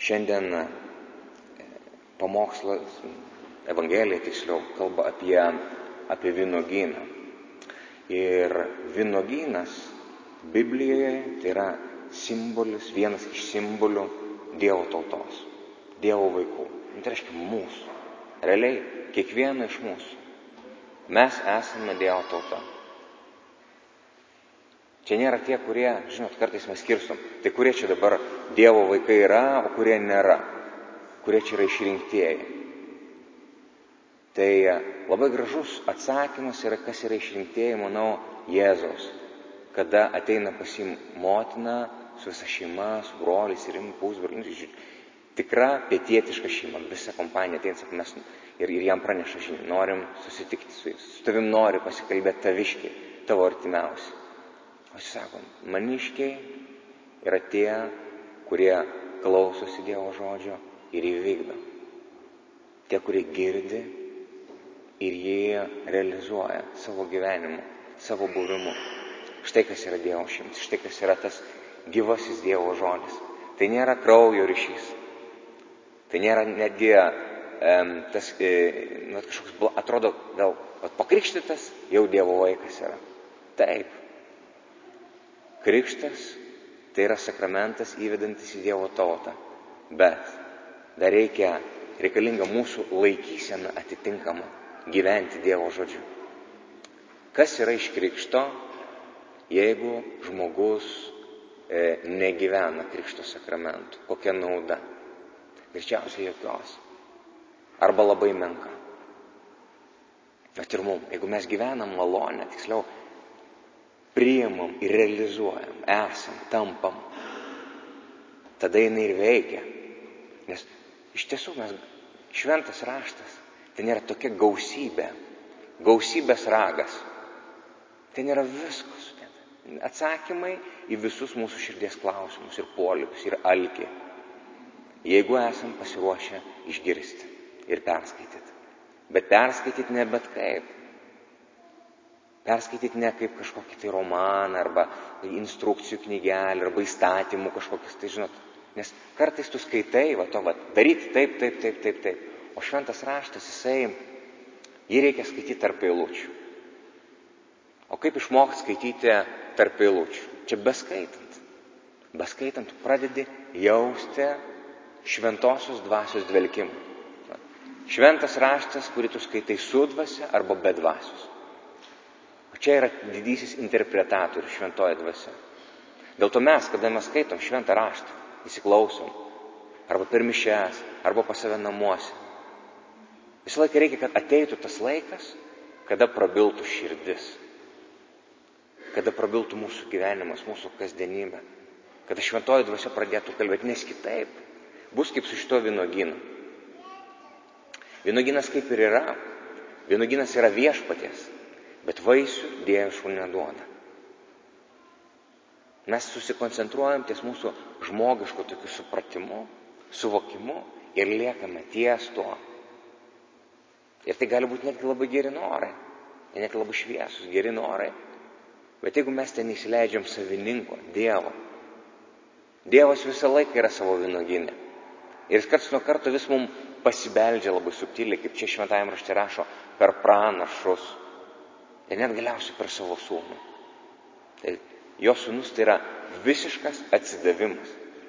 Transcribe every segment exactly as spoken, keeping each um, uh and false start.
Šiandien pamokslas, Evangelija tiksliau, kalba apie, apie vynuogyną. Ir vynuogynas Biblijoje tai yra simbolis, vienas iš simbolių Dievo tautos, Dievo vaikų. Tai reiškia mūsų. Realiai, kiekvieno iš mūsų. Mes esame Dievo tauta. Čia nėra tie, kurie, žinot, kartais mes skirstom, tai kurie čia dabar Dievo vaikai yra, o kurie nėra, kurie čia yra išrinktieji. Tai labai gražus atsakymas yra, kas yra išrinktieji, manau, Jėzaus, kada ateina pas jį motina su visa šeima, su broliais ir pusbroliais, tikra pietietiška šeima, visa kompanija ateina, sako, mes ir, ir jam praneša žinią, norim susitikti su jais, su tavim nori pasikalbėti taviškiai, tavo artimiausi. O jis sako, maniškiai yra tie, kurie klausosi Dievo žodžio ir įvykdo. Tie, kurie girdi ir jie realizuoja savo gyvenimu, savo buvimu. Štai kas yra Dievo šimtas, štai kas yra tas gyvasis Dievo žodis. Tai nėra kraujo ryšys. Tai nėra netgi um, tas, e, nu, kažkoks, atrodo, gal pakrikštytas, jau Dievo vaikas yra. Taip. Krikštas tai yra sakramentas įvedantis į Dievo tautą. Bet dar reikia, reikalinga mūsų laikysena atitinkama gyventi Dievo žodžiu. Kas yra iš krikšto, jeigu žmogus e, negyvena krikšto sakramentų? Kokia nauda? Greičiausiai jokios. Arba labai menka. Bet ir mums, jeigu mes gyvenam malonę, tiksliau, priimam ir realizuojam, esam, tampam, tada jinai ir veikia. Nes iš tiesų mes, šventas raštas, ten yra tokia gausybė, gausybės ragas. Ten yra viskas. Atsakymai į visus mūsų širdies klausimus ir poreikius ir alkį. Jeigu esam pasiruošę išgirsti ir perskaityti. Bet perskaityti ne bet kaip. Perskaityti ne kaip kažkokį tai romaną arba instrukcijų knygelį arba įstatymų kažkokius, tai žinot. Nes kartais tu skaitai, va to, va, daryti taip, taip, taip, taip, taip. O šventas raštas, jisai, jį reikia skaityti tarp eilučių. O kaip išmokti skaityti tarp eilučių? Čia beskaitant. Beskaitant, tu pradedi jausti šventosios dvasios dvelkimą. Šventas raštas, kurį tu skaitai su dvasia arba be dvasios. O čia yra didysis interpretatorius, šventoji dvasia. Dėl to mes, kada mes skaitom šventą raštą, įsiklausom, arba per mišias, arba pas save namuose, visą laiką reikia, kad ateitų tas laikas, kada prabiltų širdis, kada prabiltų mūsų gyvenimas, mūsų kasdienybė, kada šventoji dvasia pradėtų kalbėti, nes kitaip bus kaip su šito vynuogynu. Vynuogynas kaip ir yra, vynuogynas yra viešpaties, bet vaisių dieviškų neduoda. Mes susikoncentruojam ties mūsų žmogišku tokiu supratimu, suvokimu ir liekame ties tuo. Ir tai gali būti netgi labai geri norai, netgi labai šviesus, geri norai. Bet jeigu mes ten įsileidžiam savininko, Dievo, Dievas visą laiką yra savo vynuogyne. Ir jis karts nuo karto vis mums pasibeldžia labai subtiliai, kaip čia šventajame rašte rašo, per pranašus. Ir net galiausiai per savo sūnų. Tai jo sūnus tai yra visiškas atsidavimas.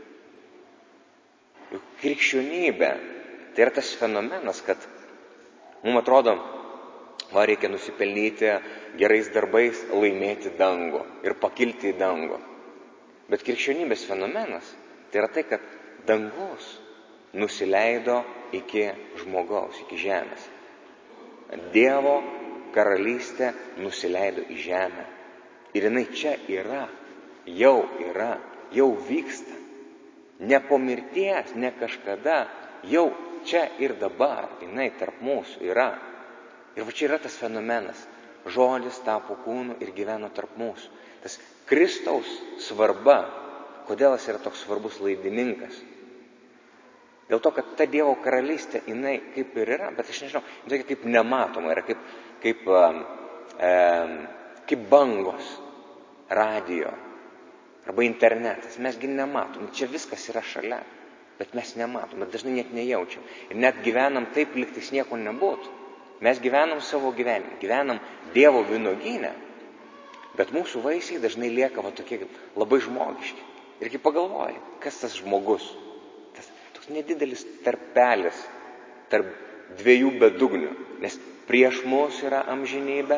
Juk krikščionybė tai yra tas fenomenas, kad mums atrodo, va reikia nusipelnyti gerais darbais, laimėti dangų ir pakilti į dangų. Bet krikščionybės fenomenas tai yra tai, kad dangus nusileido iki žmogaus, iki žemės. Dievo karalystė nusileido į žemę. Ir jinai čia yra, jau yra, jau vyksta. Ne po mirties, ne kažkada, jau čia ir dabar jinai tarp mūsų yra. Ir va čia yra tas fenomenas. Žodis tapo kūnu ir gyveno tarp mūsų. Tas Kristaus svarba, kodėl jis yra toks svarbus laidininkas. Dėl to, kad ta Dievo karalystė, jinai kaip ir yra, bet aš nežinau, jinai kaip nematoma yra, kaip, kaip, e, kaip bangos, radio arba internetas. Mesgi nematom, čia viskas yra šalia. Bet mes nematom, bet dažnai net nejaučiam. Ir net gyvenam taip, lygtais nieko nebūtų. Mes gyvenam savo gyvenimą, gyvenam Dievo vynuogyne, bet mūsų vaisiai dažnai lieka va tokie labai žmogiški. Ir kai pagalvoji, kas tas žmogus, tas toks nedidelis tarpelis tarp dviejų bedugnių, nes prieš mūsų yra amžinybė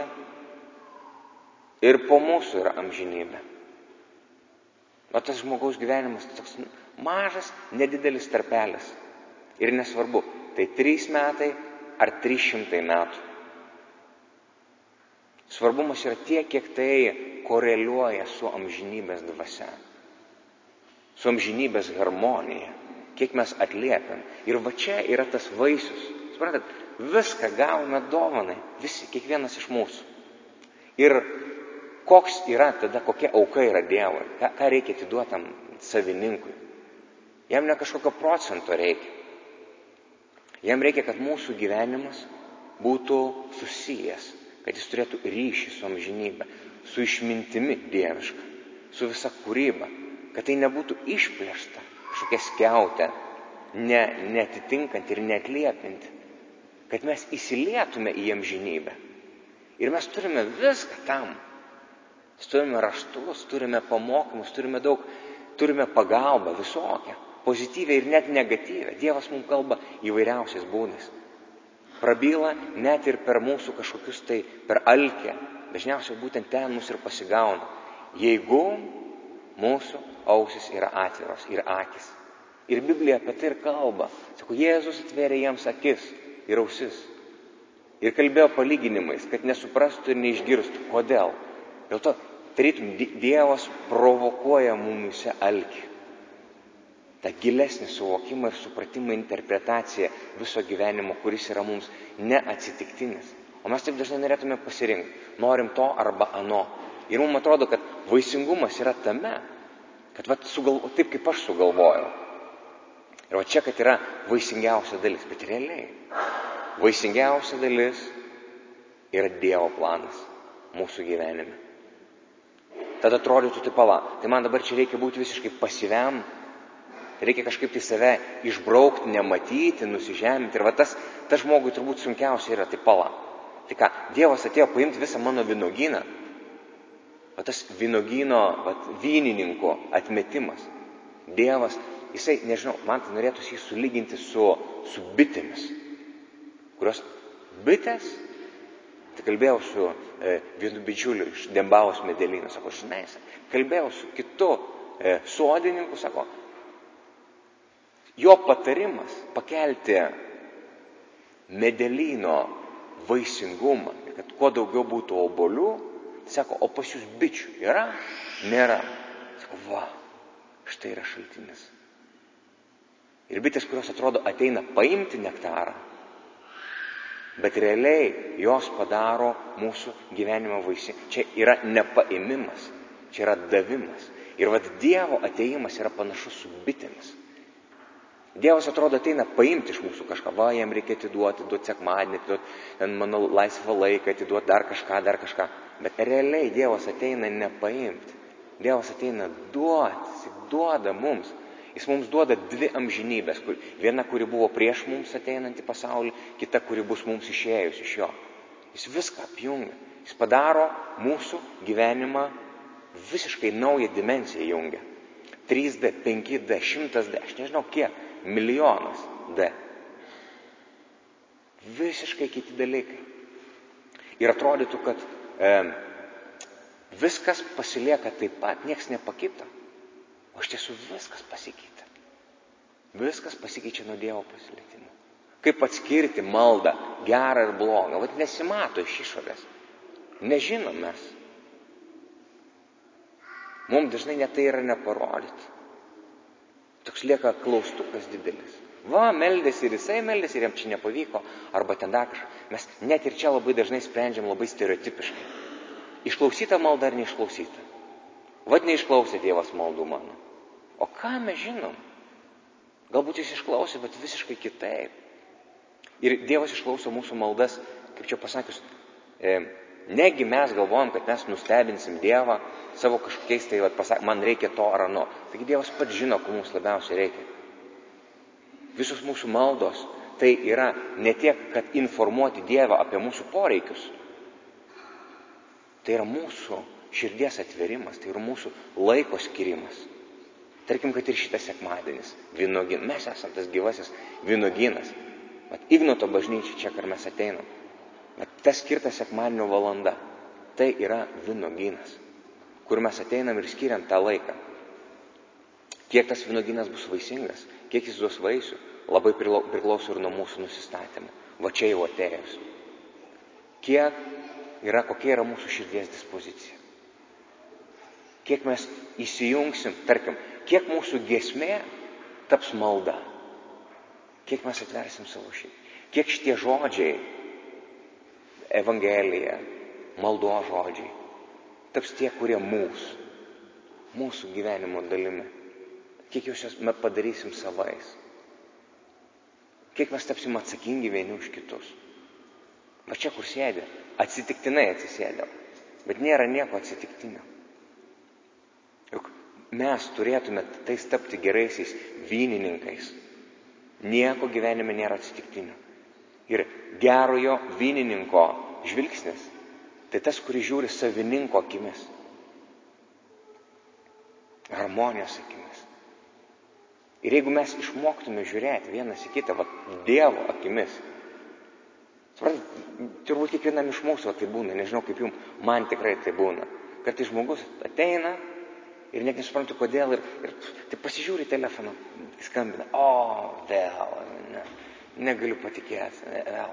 ir po mūsų yra amžinybė. O tas žmogaus gyvenimas toks mažas, nedidelis tarpelis. Ir nesvarbu, tai trys metai ar trys šimtai metų. Svarbumas yra tiek, kiek tai koreliuoja su amžinybės dvasia, su amžinybės harmonija, kiek mes atliepiam. Ir va čia yra tas vaisius. Suprantat, viską gavome dovanai, visi, kiekvienas iš mūsų. Ir koks yra tada, kokia auka yra Dievui, ką, ką reikia atiduotam savininkui. Jam ne kažkokio procento reikia. Jam reikia, kad mūsų gyvenimas būtų susijęs, kad jis turėtų ryšį su amžinybė, su išmintimi dieviška, su visa kūryba, kad tai nebūtų išplėšta, kažkokia skiautė, ne, neatitinkant ir neatliepinti, kad mes įsilietume į amžinybę. Ir mes turime viską tam. Turime raštus, turime pamokymus, turime daug, turime pagalbą visokią, pozityvę ir net negatyvę. Dievas mums kalba įvairiausiais būdais. Prabyla net ir per mūsų kažkokius tai, per alkę. Dažniausiai būtent ten mus ir pasigauna. Jeigu mūsų ausis yra atviros ir akis. Ir Biblija apie tai ir kalba. Sako, Jėzus atvėrė jiems akis ir ausis. Ir kalbėjo palyginimais, kad nesuprastų ir neišgirstų. Kodėl? Dėl to, tarytum, Dievas provokuoja mumyse alkį. Ta gilesnį suvokimą ir supratimą, interpretaciją viso gyvenimo, kuris yra mums neatsitiktinis. O mes taip dažnai norėtume pasirinkti. Norim to arba ano. Ir mums atrodo, kad vaisingumas yra tame, kad va, sugalvo, taip kaip aš sugalvojau. Ir va čia, kad yra vaisingiausia dalis. Bet realiai, vaisingiausia dalis yra Dievo planas mūsų gyvenime. Tada atrodytų, tai pala, tai man dabar čia reikia būti visiškai pasyviam, reikia kažkaip tai save išbraukti, nematyti, nusižeminti. Ir va tas, tas žmogui turbūt sunkiausia yra, tai pala. Tai ką, Dievas atėjo paimti visą mano vynuogyną. Va tas vynuogyno, va, vynininko atmetimas. Dievas, jisai, nežinau, man tai norėtųsi jį sulyginti su, su bitėmis, kurios bitės. Tai kalbėjau su e, vienu bičiuliu iš Dembavos Medelyno, sako, žinai, kalbėjau su kitu e, sodininku, sako, jo patarimas pakelti Medelyno vaisingumą, kad kuo daugiau būtų obuolių, sako, o pas jūs bičių yra? Nėra. Sako, va, štai yra šaltinis. Ir bitės, kurios atrodo ateina paimti nektarą, bet realiai jos padaro mūsų gyvenimo vaisių. Čia yra nepaėmimas, čia yra davimas. Ir vad Dievo ateimas yra panašus su bitėmis. Dievas atrodo ateina paimti iš mūsų kažką, va, jam reikia atiduoti, atiduoti sekmadienį, atiduoti, manau, laisvą laiką, atiduoti dar kažką, dar kažką. Bet realiai Dievas ateina nepaimti. Dievas ateina duoti, jis duoda mums. Jis mums duoda dvi amžinybės. Kur, viena, kuri buvo prieš mums ateinant į pasaulį, kita, kuri bus mums išėjus iš jo. Jis viską apjungia. Jis padaro mūsų gyvenimą visiškai naują dimensiją jungia. trys D, penki D, šimtas D, aš nežinau kiek, milijonas D. Visiškai kiti dalykai. Ir atrodytų, kad e, viskas pasilieka taip pat, nieks nepakita. O iš tiesų viskas pasikeitė. Viskas pasikeičia nuo Dievo pasilietimo. Kaip atskirti maldą, gerą ir blogą? Vat nesimato iš išorės. Nežinom mes. Mums dažnai net tai yra neparodyti. Toks lieka klaustukas didelis. Va, meldėsi ir jisai meldėsi ir jam čia nepavyko, arba ten dar kažką. Mes net ir čia labai dažnai sprendžiam labai stereotipiškai. Išklausyta malda ar neišklausyta? Vat neišklausė Dievas maldų mano. O ką mes žinom? Galbūt jis išklausė, bet visiškai kitaip. Ir Dievas išklauso mūsų maldas, kaip čia pasakius, e, negi mes galvojam, kad mes nustebinsim Dievą savo kažkokiais, tai vat, pasak, man reikia to ar ano. Taigi Dievas pats žino, ko mums labiausiai reikia. visos mūsų maldos, tai yra ne tiek, kad informuoti Dievą apie mūsų poreikius. Tai yra mūsų širdies atverimas, tai yra mūsų laiko skirimas. Tarkim, kad ir šitas sekmadienis, vynuogyn, mes esam tas gyvasis vynuogynas. Vat Ignoto bažnyčia, čia, kur mes ateinam. Vat tas skirtas sekmadienio valanda, tai yra vynuogynas, kur mes ateinam ir skiriam tą laiką. Kiek tas vynuogynas bus vaisingas, kiek jis duos vaisių, labai priklauso ir nuo mūsų nusistatymų. Va čia jau atėjus. Kiek yra, kokia yra mūsų širdies dispozicija. Kiek mes įsijungsim, tarkim, kiek mūsų giesmė taps malda. Kiek mes atversim savo širdį. Kiek šitie žodžiai, Evangelija, maldo žodžiai, taps tie, kurie mūsų, mūsų gyvenimo dalimi. Kiek jūs mes padarysim savais. Kiek mes tapsim atsakingi vieni už kitus. Va čia, kur sėdė, atsitiktinai atsisėdė, bet nėra nieko atsitiktinio. Juk mes turėtume tais tapti geraisiais vynininkais. Nieko gyvenime nėra atsitiktinio. Ir gerojo vynininko žvilgsnis, tai tas, kuris žiūri savininko akimis. Harmonijos akimis. Ir jeigu mes išmoktume žiūrėti vienas į kitą, va, Dievo akimis, suprantate, turbūt kiekvienam iš mūsų tai būna, nežinau kaip jums, man tikrai tai būna. Kartais žmogus ateina ir net nesuprantu kodėl ir, ir tai pasižiūri telefoną, skambina, o, vėl, ne, negaliu patikėti, vėl.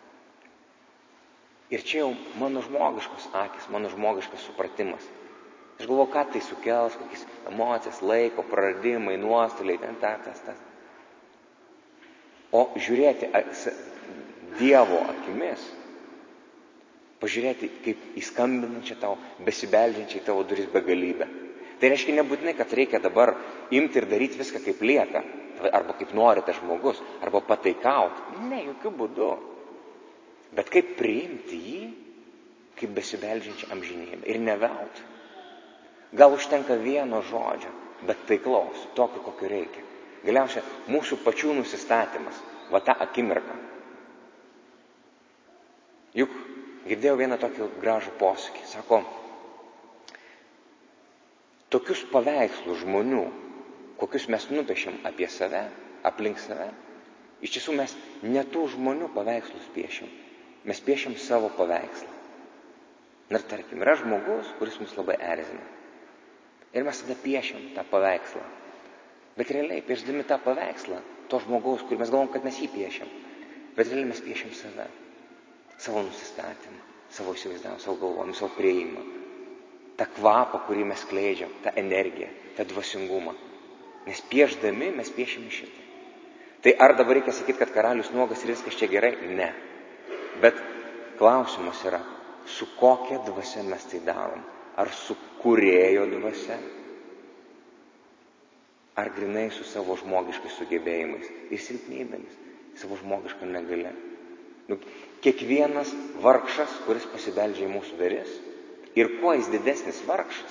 Ir čia jau mano žmogiškos akis, mano žmogiškas supratimas. Aš galvoju, ką tai sukels, kokias emocijas, laiko, praradimai, nuostoliai, ten, tas, tas, tas. O žiūrėti Dievo akimis, pažiūrėti kaip įskambinančią tau, besibeldžiančią į tavo duris begalybę. Tai reiškia nebūtinai, kad reikia dabar imti ir daryti viską kaip lieka, arba kaip nori tas žmogus, arba pataikauti. Ne, jokių būdų. Bet kaip priimti jį, kaip besibeldžiančią amžinybę. Ir nevelt. Gal užtenka vieno žodžio, bet taiklaus, tokio, kokio reikia. Galiausiai mūsų pačių nusistatymas, va tą akimirką. Juk girdėjau vieną tokį gražų posakį. Sako, tokius paveikslus žmonių, kokius mes nupiešėm apie save, aplink save, iš tiesų mes ne tų žmonių paveikslus piešėm, mes piešėm savo paveikslą. Ir tarkim, yra žmogus, kuris mus labai erzina. Ir mes tada piešėm tą paveikslą. Bet realiai, piešdami tą paveikslą, to žmogaus, kur mes galvom, kad mes jį piešėm, bet realiai mes piešėm save, savo nusistatymą, savo įsivaizdavimą, savo galvojimą, savo prieimą. tą kvapą, kurį mes skleidžiam, tą energiją, tą dvasingumą. Nes piešdami mes piešime šitą. Tai ar dabar reikia sakyti, kad karalius nuogas ir viskas čia gerai? Ne. Bet klausimas yra, su kokia dvasia mes tai darom? Ar su kūrėjo dvasia? Ar grinai su savo žmogiškais sugebėjimais ir silpnybėmis, savo žmogišką negalę? Nu, kiekvienas vargšas, kuris pasibeldžia į mūsų duris, ir kuo jis didesnis vargšas.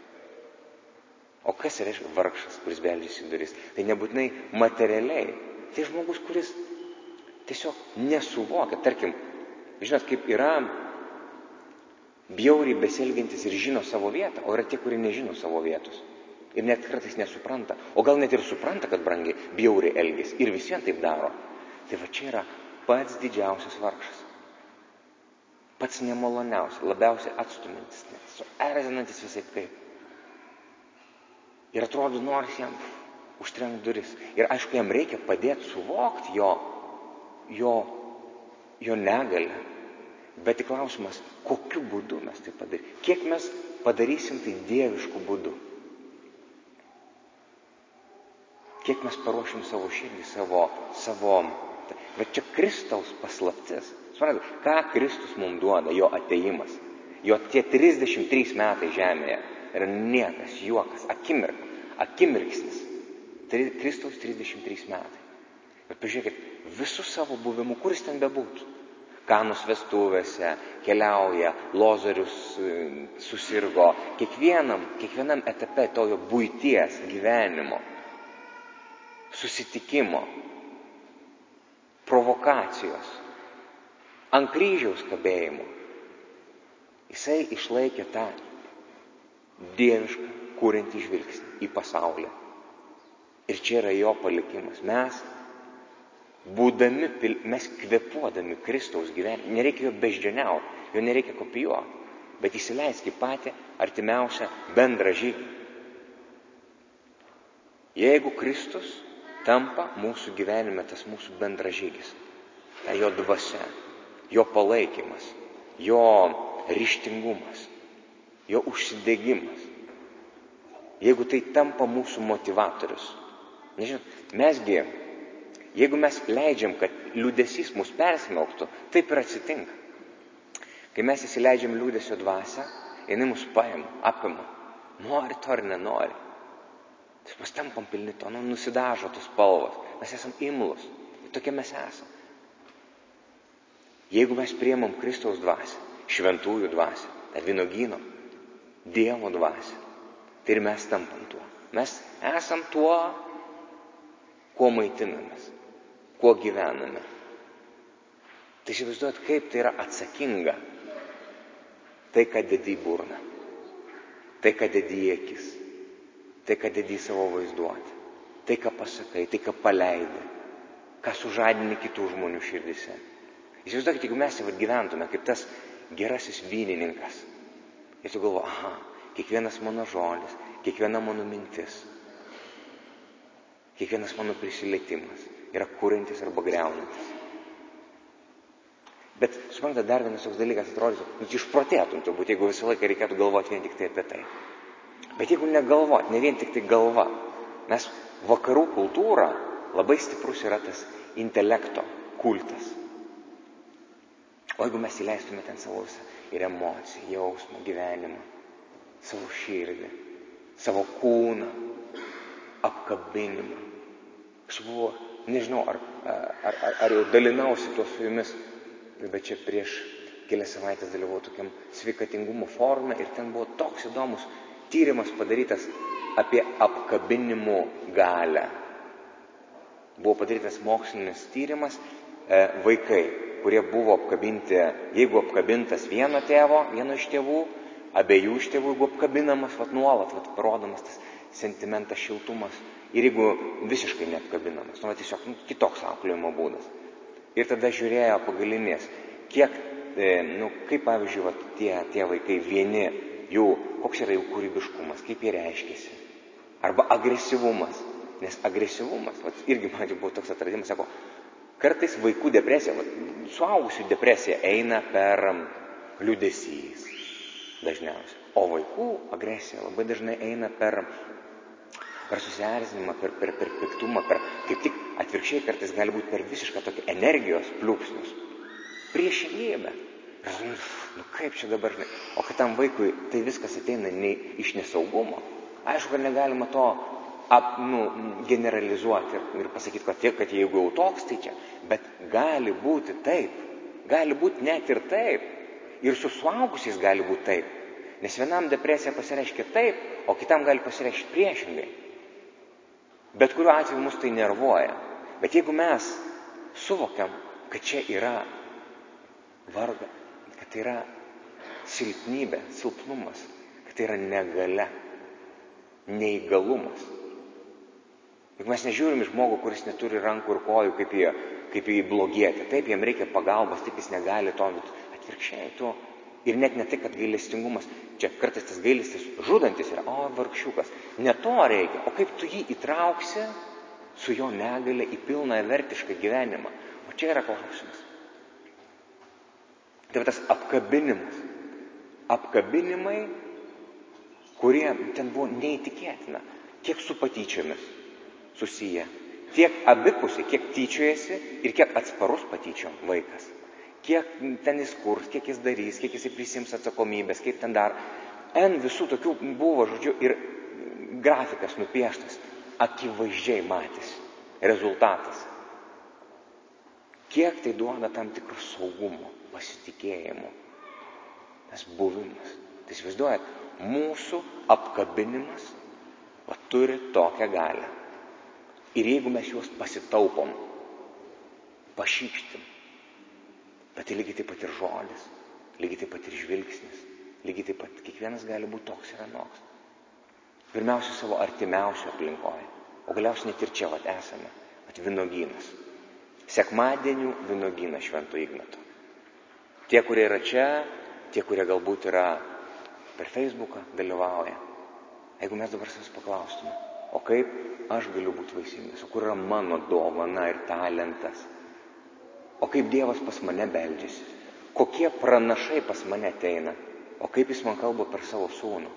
O kas reiškia vargšas, kuris beldžiasi į duris? Tai nebūtinai materialiai. Tai žmogus, kuris tiesiog nesuvokia. Tarkim, žinot, kaip yra bjauriai besielgiantis ir žino savo vietą, o yra tie, kurie nežino savo vietos. Ir net kartais nesupranta. O gal net ir supranta, kad brangiai bjauriai elgesi. Ir visiems taip daro. Tai va čia yra pats didžiausias vargšas. Pats nemaloniausias, labiausiai atstumintis, suerzinantis visai kaip. Ir atrodo, noris jam užtrenkt duris. Ir aišku, jam reikia padėti suvokti jo, jo, jo negalę. Bet tik klausimas, kokiu būdu mes tai padarysime. Kiek mes padarysim tai dievišku būdu. Kiek mes paruošim savo širdį, savo, savo... Bet čia Kristaus paslaptis. Suprantate, ką Kristus mums duoda, jo atėjimas. Jo tie trisdešimt trys metai žemėje yra niekas, juokas, akimirka, akimirksnis. Kristaus trisdešimt trys metai. Bet pažiūrėkit, visų savo buvimu, kuris ten bebūtų. Kanos vestuvėse, keliauja, Lozorius susirgo. Kiekvienam, kiekvienam etape tojo buities, gyvenimo, susitikimo. provokacijos, ant kryžiaus kabėjimo, jisai išlaikė tą dievišką, kuriantį žvilgsnį į pasaulį. Ir čia yra jo palikimas. Mes, būdami, mes kvėpuodami Kristaus gyvenimą, nereikia jo beždžioniauti, jo nereikia kopijuoti, bet įsileisk į patį artimiausią bendrą žygį. Jeigu Kristus tampa mūsų gyvenime tas mūsų bendražygis, tai jo dvasia, jo palaikymas, jo ryžtingumas, jo užsidegimas, jeigu tai tampa mūsų motivatorius. Nežinau, mesgi, jeigu mes leidžiam, kad liūdesys mus persmelktų, taip ir atsitinka. Kai mes įsileidžiam liūdesio dvasią, jinai mus paima, apima, nori to ar nenori. Mes tampam pilni to, nu, nusidažo tos spalvos, mes esam imlus, tokie mes esam. Jeigu mes priimam Kristaus dvasią, šventųjų dvasią, tą vynuogyno, Dievo dvasią, tai ir mes tampam tuo. Mes esam tuo, kuo maitinamės, kuo gyvename. Tai įsivaizduojat, kaip tai yra atsakinga. Tai, ką dedi į burną, tai, ką dedi į akis, tai, ką dedi į savo vaizduotę, tai, ką pasakai, tai, ką paleidi, ką sužadini kitų žmonių širdise. Įsivaizduokit, jeigu mes jau gyventume kaip tas gerasis vynininkas, ir tu galvo, aha, kiekvienas mano žodis, kiekviena mano mintis, kiekvienas mano prisilietimas yra kuriantis arba greunantis. Bet, suprantate, dar vienas toks dalykas atrodytų, nu, išprotėtum turbūt, jeigu visą laiką reikėtų galvoti vien tik tai apie tai. Bet jeigu negalvoti, ne vien tik tai galva, nes vakarų kultūra labai stiprus yra tas intelekto kultas. O jeigu mes įleistume ten savo visą ir emociją, jausmą, gyvenimą, savo širdį, savo kūną, apkabinimą. Aš buvau, nežinau, ar, ar, ar, ar jau dalinausi tuo su jumis, bet čia prieš kelias savaitės dalyvau tokiam sveikatingumo forume ir ten buvo toks įdomus tyrimas padarytas apie apkabinimų galią. Buvo padarytas mokslinis tyrimas, e, vaikai, kurie buvo apkabinti, jeigu apkabintas vieno tėvo, vieno iš tėvų, abiejų iš tėvų, jeigu apkabinamas, vat nuolat, vat parodomas tas sentimentas, šiltumas, ir jeigu visiškai neapkabinamas, nu, vat tiesiog nu, kitoks auklėjimo būdas. Ir tada žiūrėjo pagalinės, kiek, e, nu, kaip pavyzdžiui, vat, tie, tie vaikai vieni, jų, koks yra jų kūrybiškumas, kaip jie reiškiasi, arba agresyvumas, nes agresyvumas, vat, irgi man buvo toks atradimas, sako, kartais vaikų depresija, vat, suaugusių depresija eina per liūdesys dažniausiai, o vaikų agresija labai dažnai eina per, per susierzinimą, per, per, per piktumą, per, kaip tik atvirkščiai kartais gali būti per visišką tokį energijos pliūpsnius, priešingybę. Nu kaip čia dabar, žinai, o kad tam vaikui tai viskas ateina ne, iš nesaugumo, aišku, kad negalima to ap, nu, generalizuoti ir, ir pasakyti, kad, tiek, kad jeigu jau toks, tai čia, bet gali būti taip, gali būti net ir taip, ir su suaugusiais gali būti taip, nes vienam depresija pasireiškia taip, o kitam gali pasireiškti priešingai. Bet kuriuo atveju mus tai nervuoja. Bet jeigu mes suvokiam, kad čia yra varga, kad tai yra silpnybė, silpnumas, kad tai yra negalia, neįgalumas. Juk mes nežiūrim į žmogų, kuris neturi rankų ir kojų, kaip į, kaip į blogietį. Taip, jam reikia pagalbos, taip jis negali to, bet atvirkščiai to. Ir net ne tai, kad gailestingumas, čia kartais tas gailestis žudantis yra, o vargšiukas, ne to reikia, o kaip tu jį įtrauksi su jo negalia į pilną vertišką gyvenimą. O čia yra klausimas. Tai tas apkabinimas, apkabinimai, kurie ten buvo neįtikėtina, kiek su patyčiomis susiję, tiek abipusiai, kiek tyčiojasi ir kiek atsparus patyčiom vaikas. Kiek ten jis kurs, kiek jis darys, kiek jis prisiims atsakomybės, kaip ten dar. En visų tokių buvo, žodžiu, ir grafikas nupieštas, akivaizdžiai matys rezultatas. Kiek tai duoda tam tikro saugumo, pasitikėjimo, tas buvimas. Tai įsivaizduojat, mūsų apkabinimas va, turi tokią galią. Ir jeigu mes juos pasitaupom, pašykštim. Bet tai lygiai taip pat ir žodis, lygiai taip pat ir žvilgsnis, lygiai taip pat kiekvienas gali būti toks ir anoks. Pirmiausia savo artimiausio aplinkoje, o galiausiai net ir čia vat esame, vat vynuogynas. Sekmadienių vynuogynas Švento Ignato. Tie, kurie yra čia, tie, kurie galbūt yra per Facebooką dalyvauja. Jeigu mes dabar savęs paklaustume, o kaip aš galiu būti vaisingas, o kur yra mano dovana ir talentas, o kaip Dievas pas mane beldžiasi, kokie pranašai pas mane ateina, o kaip jis man kalba per savo sūnų.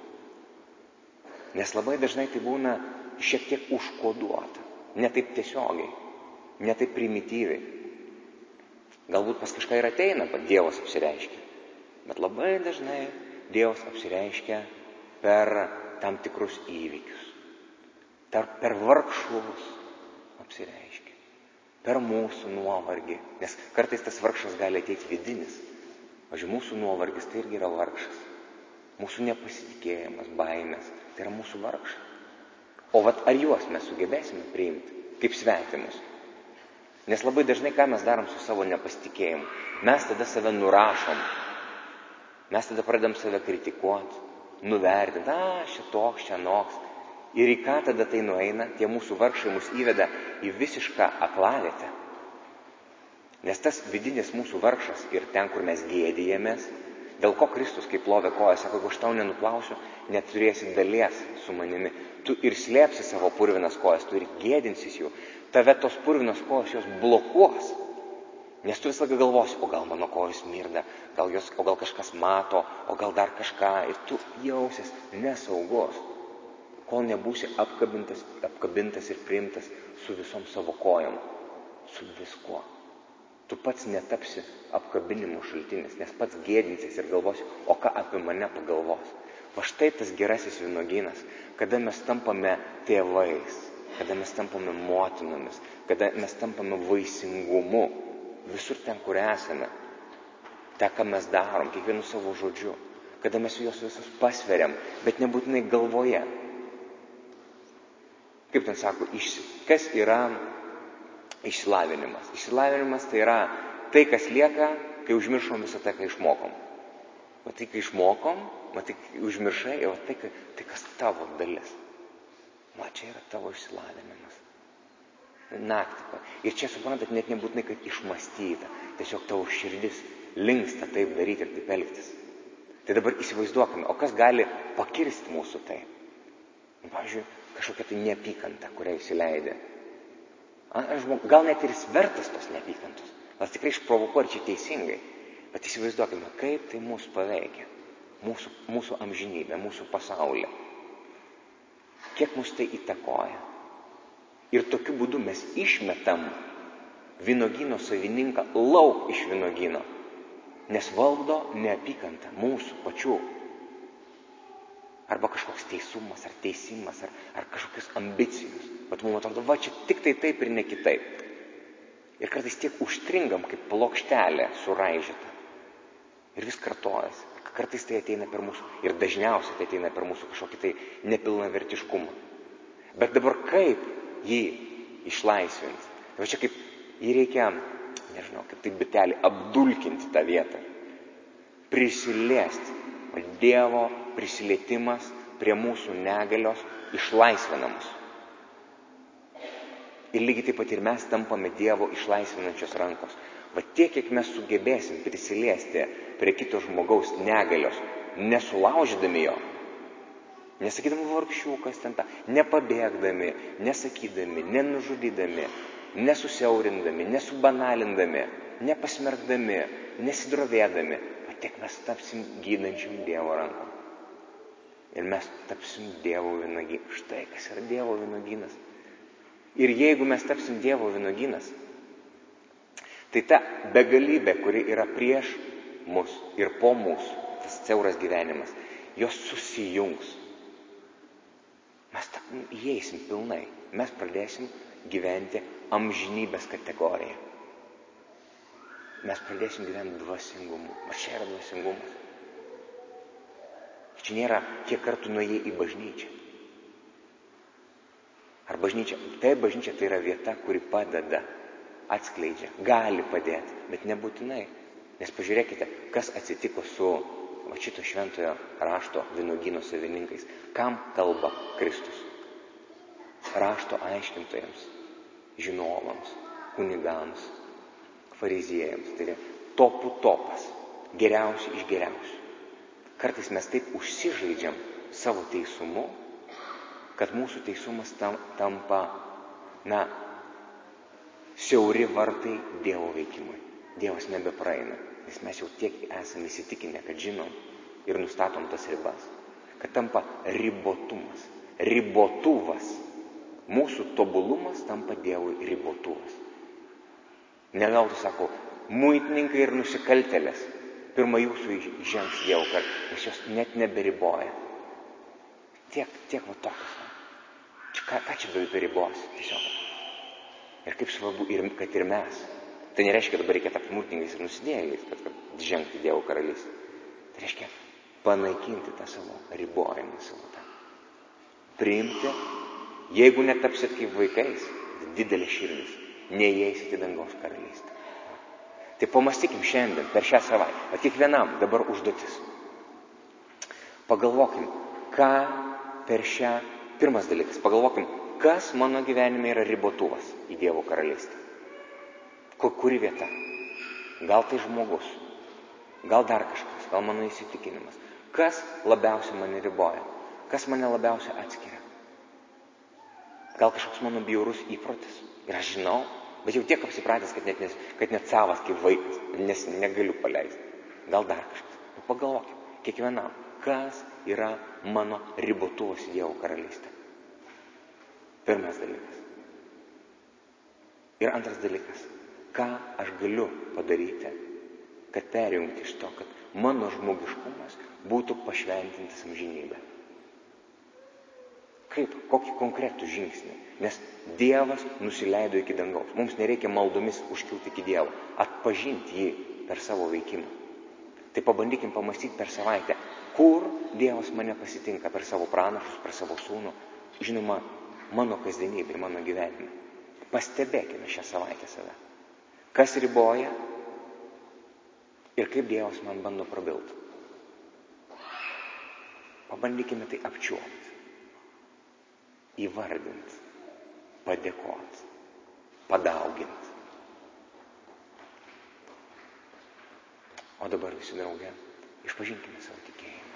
Nes labai dažnai tai būna šiek tiek užkoduota, ne taip tiesiogiai, ne taip primityviai. Galbūt pas kažką ir ateina, bet Dievas apsireiškia. Bet labai dažnai Dievas apsireiškia per tam tikrus įvykius. Per vargšus apsireiškia. Per mūsų nuovargį. Nes kartais tas vargšas gali ateiti vidinis. O žiūrėjau, mūsų nuovargis tai irgi yra vargšas. Mūsų nepasitikėjimas, baimės, tai yra mūsų vargšas. O vat ar juos mes sugebėsime priimti kaip svetimus? Nes labai dažnai ką mes darom su savo nepasitikėjimu? Mes tada save nurašom. Mes tada pradedam save kritikuoti, nuvertinti, a, šitoks, čia noks. Ir į ką tada tai nueina? Tie mūsų vargšai mus įveda į visišką aklavietę. Nes tas vidinis mūsų vargšas ir ten, kur mes gėdijamės, dėl ko Kristus, kaip plovė koją, sako, jeigu aš tau nenuplausiu, neturėsi dalies su manimi. Tu ir slėpsi savo purvinas kojas, tu ir gėdinsis jų. Tave tos purvinos kojos jos blokuos. Nes tu visą laiką galvosi, o gal mano kojos mirda, gal jos, o gal kažkas mato, o gal dar kažką. Ir tu jausies nesaugus, kol nebūsi apkabintas, apkabintas ir priimtas su visom savo kojom, su viskuo. Tu pats netapsi apkabinimo šaltinis, nes pats gėdinsis ir galvosi, o ką apie mane pagalvos. Va štai tas gerasis vynuogynas, kada mes tampame tėvais, kada mes tampame motinomis, kada mes tampame vaisingumu, visur ten, kur esame, tą, ką mes darom, kiekvienu savo žodžiu, kada mes juos visus pasveriam, bet nebūtinai galvoje. Kaip ten sako, kas yra išsilavinimas? Išsilavinimas tai yra tai, kas lieka, kai užmiršom visą tai, ką išmokom. Matai, kai išmokom, matai, kai užmiršai, o tai, tai kas tavo dalis. Va, čia yra tavo išsilavinimas. Naktį. Ir čia suprantat, net nebūtinai, kad išmąstyta. Tiesiog tavo širdis linksta taip daryti ir taip elgtis. Tai dabar įsivaizduokime, o kas gali pakirsti mūsų tai? Pavyzdžiui, kažkokia tai neapykanta, kurią įsileidė. Gal net ir jis vertas tos neapykantos. Gal tikrai išprovokuoja čia teisingai. Bet įsivaizduokime, kaip tai mūsų paveikia. Mūsų, mūsų amžinybę, mūsų pasaulį. Kiek mus tai įtakoja. Ir tokiu būdu mes išmetam vynuogyno savininką lauk iš vynuogyno. Nes valdo neapykanta mūsų pačių. Arba kažkoks teisumas, ar teisimas, ar, ar kažkokios ambicijos. Bet mums atrodo, va, čia tik tai taip ir ne kitaip. Ir kartais tiek užstringam, kaip plokštelė suraižyta. Ir vis kartojasi. Kartais tai ateina per mūsų, ir dažniausiai tai ateina per mūsų kažkokį tai nepilnavertiškumą. Bet dabar kaip jį išlaisvinti? Tai va čia kaip jį reikia, nežinau, kaip tai bitelį, apdulkinti tą vietą. Prisiliesti. Dievo prisilietimas prie mūsų negalios išlaisvinamus. Ir lygiai taip pat ir mes tampame Dievo išlaisvinančios rankos. Va tiek, kiek mes sugebėsim prisiliesti prie kito žmogaus negalios, nesulaužydami jo, nesakydami vargšiukas ten tą, nepabėgdami, nesakydami, nenužudydami, nesusiaurindami, nesubanalindami, nepasmerkdami, nesidrovėdami, va tiek mes tapsim gydančiam Dievo rankom. Ir mes tapsim Dievo vynuogynas. Štai kas yra Dievo vynuogynas. Ir jeigu mes tapsim Dievo vynuogynas, tai ta begalybė, kuri yra prieš mus ir po mūsų, tas siauras gyvenimas, jos susijungs. Mes ta, įeisim pilnai. Mes pradėsim gyventi amžinybės kategoriją. Mes pradėsim gyventi dvasingumu. O čia yra dvasingumas. Čia nėra, kiek kartų nuėjai į bažnyčią. Ar bažnyčia? Tai bažnyčia tai yra vieta, kuri padeda atskleidžia, gali padėti, bet nebūtinai. Nes pažiūrėkite, kas atsitiko su va šito šventojo rašto vynuogyno savininkais. Kam kalba Kristus? Rašto aiškintojams, žinovams, kunigams, fariziejams. Tai yra topų topas, geriausi iš geriausių. Kartais mes taip užsižaidžiam savo teisumu, kad mūsų teisumas tam, tampa, na, siauri vartai Dievo veikimui. Dievas nebepraeina, nes mes jau tiek esame įsitikinę, kad žinom ir nustatom tas ribas, kad tampa ribotumas, ribotuvas. Mūsų tobulumas tampa Dievui ribotuvas. Neveltui sako, muitininkai ir nusikaltėlės pirma jūsų žengs Dievo karalystę, nes jos net neberiboja. Tiek, tiek va tokios. Ką, ką čia beribosi tiesiog. Ir kaip svarbu, ir, kad ir mes. Tai nereiškia, kad dabar reikia tapti smurtingais ir nusidėjėliais, kad, kad žengti Dievo karalystę. Tai reiškia panaikinti tą savo ribojimą, savo tą. Priimti, jeigu netapsit kaip vaikais, didelė širdis, neįeisit į dangaus karalystę. Tai pamastykim šiandien, per šią savaitę, o kiekvienam dabar užduotis. Pagalvokim, ką per šią, pirmas dalykas, pagalvokim, kas mano gyvenime yra ribotuvas į Dievo karalystę. Kuri vieta? Gal tai žmogus, gal dar kažkas, gal mano įsitikinimas. Kas labiausiai mane riboja? Kas mane labiausiai atskiria? Gal kažkoks mano bjaurus įprotis? Ir aš žinau, bet jau tiek apsipratęs, kad net, nes, kad net savas kaip vaikas, nes negaliu paleisti. Gal dar kažkas. Nu, pagalvokim, kiekvienam, kas yra mano ribotuvas į Dievo karalystę. Pirmas dalykas. Ir antras dalykas. Ką aš galiu padaryti, kad perjungti iš to, kad mano žmogiškumas būtų pašventintas amžinybę. Kaip? Kokį konkretų žingsnį? Nes Dievas nusileido iki dangaus. Mums nereikia maldomis užkilti iki Dievo, atpažinti jį per savo veikimą. Tai pabandykim pamastyti per savaitę, kur Dievas mane pasitinka per savo pranašus, per savo sūnų, žinoma, mano kasdienybė, mano gyvenime. Pastebėkime šią savaitę save. Kas riboja ir kaip Dievas man bando prabilti. Pabandykime tai apčiuopti, įvardinti, padėkoti, padauginti. O dabar visi drauge išpažinkime savo tikėjimą.